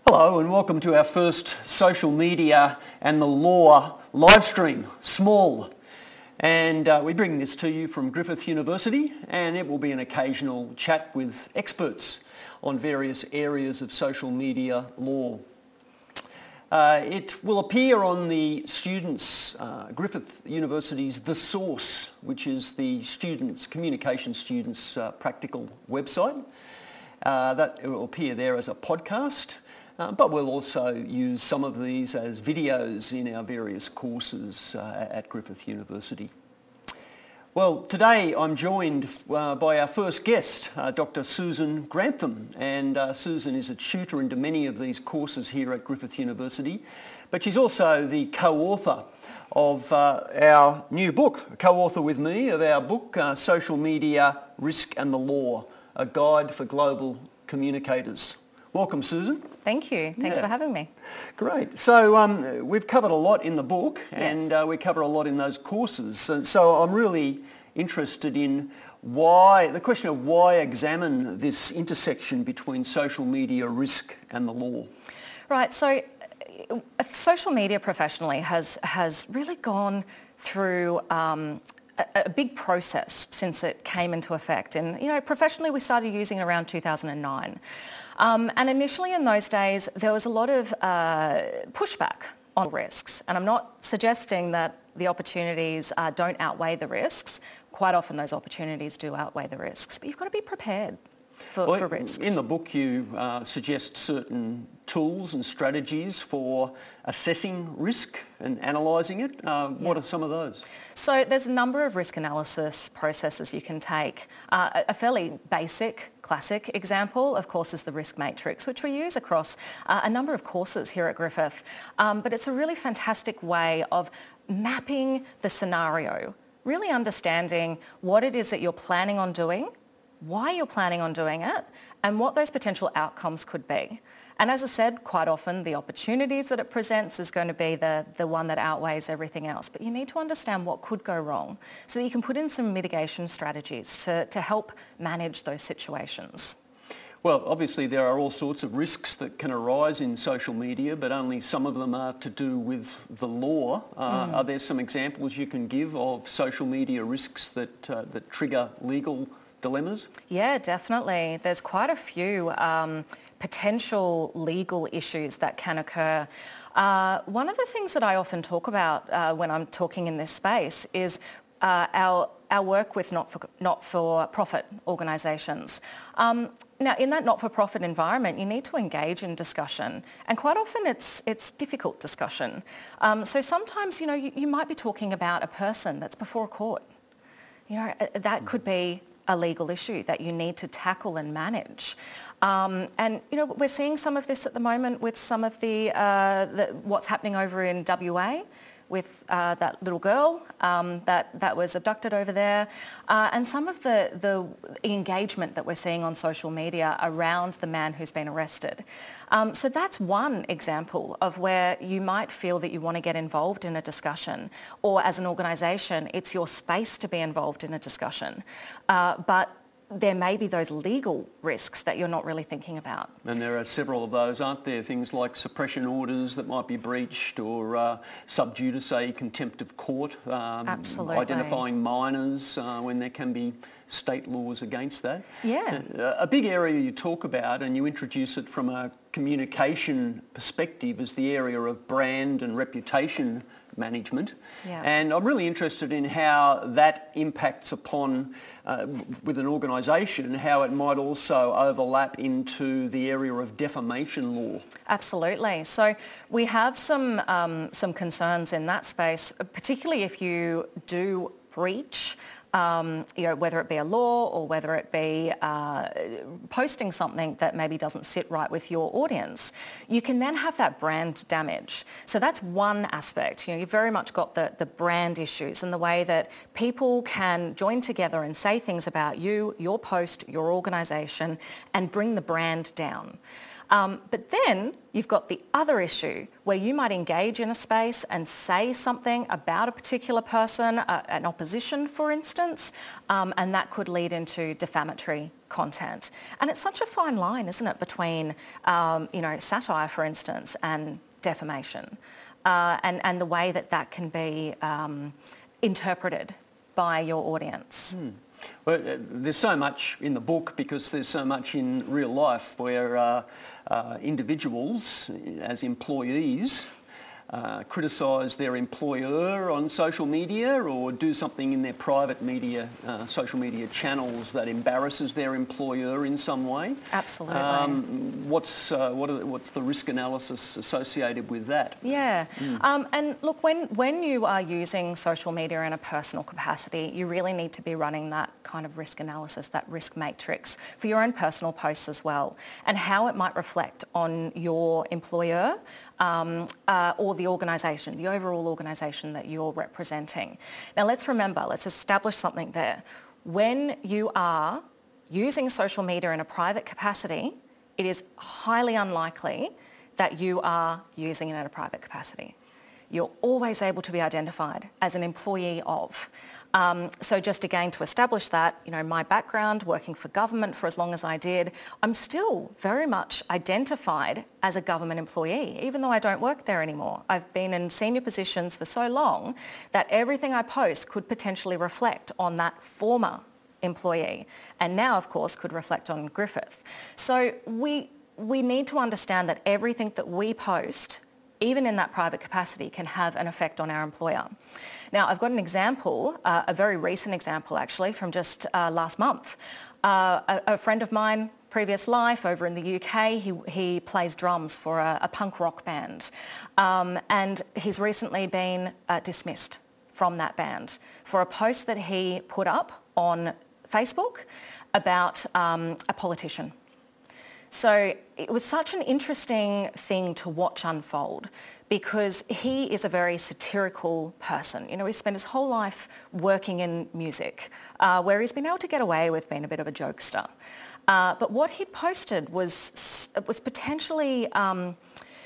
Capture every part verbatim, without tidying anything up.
Hello and welcome to our first social media and the law live stream, Small. And uh, we bring this to you from Griffith University, and it will be an occasional chat with experts on various areas of social media law. Uh, it will appear on the students, uh, Griffith University's The Source, which is the students, communication students' uh, practical website. Uh, that it will appear there as a podcast. Uh, but we'll also use some of these as videos in our various courses uh, at Griffith University. Well, today I'm joined uh, by our first guest, uh, Doctor Susan Grantham, and uh, Susan is a tutor into many of these courses here at Griffith University, but she's also the co-author of uh, our new book, co-author with me of our book, uh, Social Media, Risk and the Law, a Guide for Global Communicators. Welcome, Susan. Thank you. Thanks yeah. for having me. Great. So um, we've covered a lot in the book, yes. and uh, we cover a lot in those courses. So, so I'm really interested in why, the question of why examine this intersection between social media risk and the law. Right. So uh, social media professionally has, has really gone through um, a, a big process since it came into effect. And, you know, professionally we started using it around two thousand nine. Um, and initially in those days, there was a lot of uh, pushback on risks. And I'm not suggesting that the opportunities uh, don't outweigh the risks. Quite often those opportunities do outweigh the risks. But you've got to be prepared for, well, for risks. In the book you uh, suggest certain tools and strategies for assessing risk and analysing it. Uh, yeah. What are some of those? So there's a number of risk analysis processes you can take. Uh, a fairly basic classic example, of course, is the risk matrix, which we use across uh, a number of courses here at Griffith. Um, but it's a really fantastic way of mapping the scenario, really understanding what it is that you're planning on doing, why you're planning on doing it, and what those potential outcomes could be. And as I said, quite often the opportunities that it presents is going to be the, the one that outweighs everything else. But you need to understand what could go wrong so that you can put in some mitigation strategies to, to help manage those situations. Well, obviously there are all sorts of risks that can arise in social media, but only some of them are to do with the law. Uh, mm. Are there some examples you can give of social media risks that, uh, that trigger legal dilemmas? Yeah, definitely. There's quite a few um, potential legal issues that can occur. Uh, one of the things that I often talk about uh, when I'm talking in this space is uh, our our work with not for, not-for-profit organisations. Um, now, in that not-for-profit environment, you need to engage in discussion, and quite often it's it's difficult discussion. Um, so sometimes, you know, you, you might be talking about a person that's before a court. You know, that could be a legal issue that you need to tackle and manage. Um, and, you know, we're seeing some of this at the moment with some of the, uh, the what's happening over in W A with uh, that little girl um, that, that was abducted over there, uh, and some of the, the engagement that we're seeing on social media around the man who's been arrested. Um, so that's one example of where you might feel that you want to get involved in a discussion, or as an organisation, it's your space to be involved in a discussion. Uh, but there may be those legal risks that you're not really thinking about. And there are several of those, aren't there? Things like suppression orders that might be breached, or uh, sub judice contempt of court, um, Absolutely. identifying minors uh, when there can be state laws against that. Yeah. Uh, a big area you talk about, and you introduce it from a communication perspective, is the area of brand and reputation management. Yeah. And I'm really interested in how that impacts upon, uh, with an organisation, how it might also overlap into the area of defamation law. Absolutely. So we have some um, some concerns in that space, particularly if you do breach Um, you know, whether it be a law or whether it be uh, posting something that maybe doesn't sit right with your audience, you can then have that brand damage. So that's one aspect. You know, you've very much got the, the brand issues and the way that people can join together and say things about you, your post, your organisation, and bring the brand down. Um, but then you've got the other issue where you might engage in a space and say something about a particular person, uh, an opposition, for instance, um, and that could lead into defamatory content. And it's such a fine line, isn't it, between, um, you know, satire, for instance, and defamation, uh, and, and the way that that can be um, interpreted by your audience. Hmm. Well, uh, there's so much in the book because there's so much in real life where uh, uh, individuals as employees uh, criticise their employer on social media or do something in their private media, uh, social media channels that embarrasses their employer in some way. Absolutely. Um, what's, uh, what are the, what's the risk analysis associated with that? Yeah. Mm. Um, and look, when, when you are using social media in a personal capacity, you really need to be running that kind of risk analysis, that risk matrix for your own personal posts as well, and how it might reflect on your employer um, uh, or the organisation, the overall organisation that you're representing. Now let's remember, let's establish something there. When you are using social media in a private capacity, it is highly unlikely that you are using it in a private capacity. You're always able to be identified as an employee of. Um, so just again to establish that, you know, my background working for government for as long as I did, I'm still very much identified as a government employee, even though I don't work there anymore. I've been in senior positions for so long that everything I post could potentially reflect on that former employee, and now of course could reflect on Griffith. So we we need to understand that everything that we post, even in that private capacity, can have an effect on our employer. Now, I've got an example, uh, a very recent example actually, from just uh, last month. Uh, a, a friend of mine, previous life over in the U K, he, he plays drums for a, a punk rock band. Um, and he's recently been uh, dismissed from that band for a post that he put up on Facebook about um, a politician. So it was such an interesting thing to watch unfold because he is a very satirical person. You know, he spent his whole life working in music, uh, where he's been able to get away with being a bit of a jokester. Uh, but what he'd posted was, was potentially um,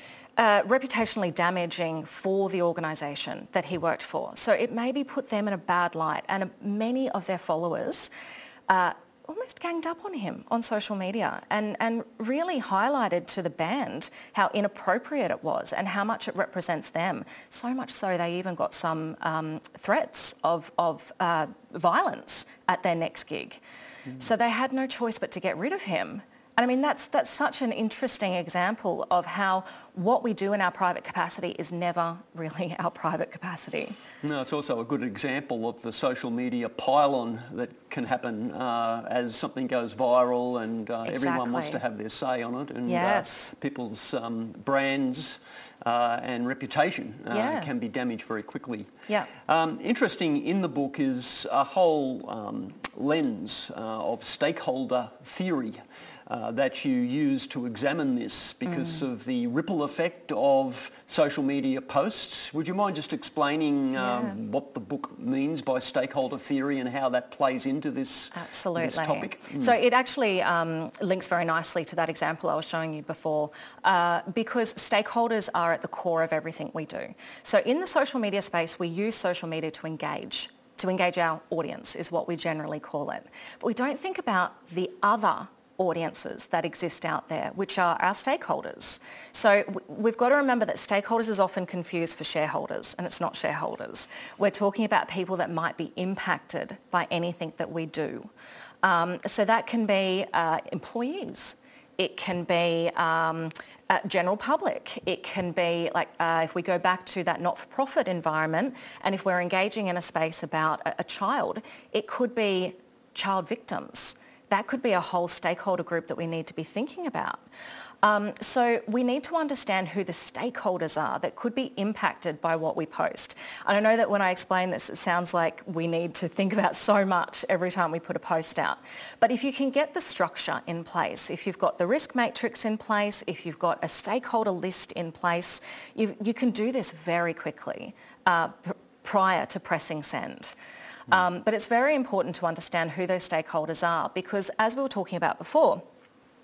uh, reputationally damaging for the organisation that he worked for. So it maybe put them in a bad light, and uh, many of their followers uh, almost ganged up on him on social media and, and really highlighted to the band how inappropriate it was and how much it represents them. So much so they even got some um, threats of, of uh, violence at their next gig. Mm. So they had no choice but to get rid of him. And I mean, that's, that's such an interesting example of how what we do in our private capacity is never really our private capacity. No, it's also a good example of the social media pile-on that can happen uh, as something goes viral and uh, Exactly. everyone wants to have their say on it, and Yes. uh, people's um, brands uh, and reputation uh, Yeah. can be damaged very quickly. Yeah. Um, interesting in the book is a whole um, lens uh, of stakeholder theory Uh, that you use to examine this because mm. of the ripple effect of social media posts. Would you mind just explaining um, yeah. what the book means by stakeholder theory and how that plays into this, Absolutely. this topic? Mm. So it actually um, links very nicely to that example I was showing you before, uh, because stakeholders are at the core of everything we do. So in the social media space, we use social media to engage. To engage our audience is what we generally call it. But we don't think about the other audiences that exist out there, which are our stakeholders. So we've got to remember that stakeholders is often confused for shareholders, and it's not shareholders. We're talking about people that might be impacted by anything that we do. Um, so that can be uh, employees. It can be um, uh, general public. It can be like uh, if we go back to that not-for-profit environment, and if we're engaging in a space about a, a child, it could be child victims. That could be a whole stakeholder group that we need to be thinking about. Um, so we need to understand who the stakeholders are that could be impacted by what we post. And I know that when I explain this, it sounds like we need to think about so much every time we put a post out. But if you can get the structure in place, if you've got the risk matrix in place, if you've got a stakeholder list in place, you, you can do this very quickly uh, p- prior to pressing send. Um, but it's very important to understand who those stakeholders are because, as we were talking about before,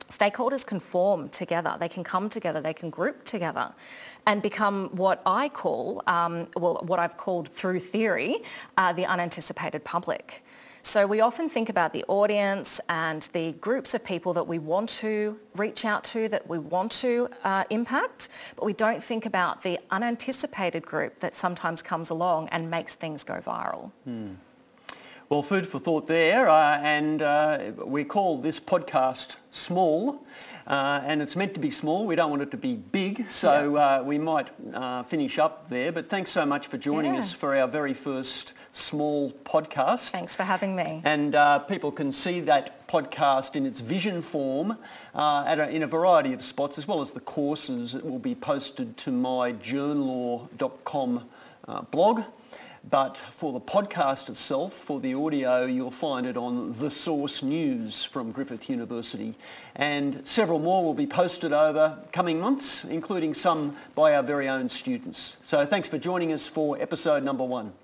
stakeholders can form together, they can come together, they can group together and become what I call, um, well, what I've called through theory, uh, the unanticipated public. So we often think about the audience and the groups of people that we want to reach out to, that we want to uh, impact, but we don't think about the unanticipated group that sometimes comes along and makes things go viral. Hmm. Well, food for thought there, uh, and uh, we call this podcast Small, uh, and it's meant to be small. We don't want it to be big, so uh, we might uh, finish up there. But thanks so much for joining yeah. us for our very first small podcast. Thanks for having me. And uh, people can see that podcast in its vision form uh, at a, in a variety of spots, as well as the courses that will be posted to my journ law dot com uh, blog. But for the podcast itself, for the audio, you'll find it on The Source News from Griffith University. And several more will be posted over coming months, including some by our very own students. So thanks for joining us for episode number one.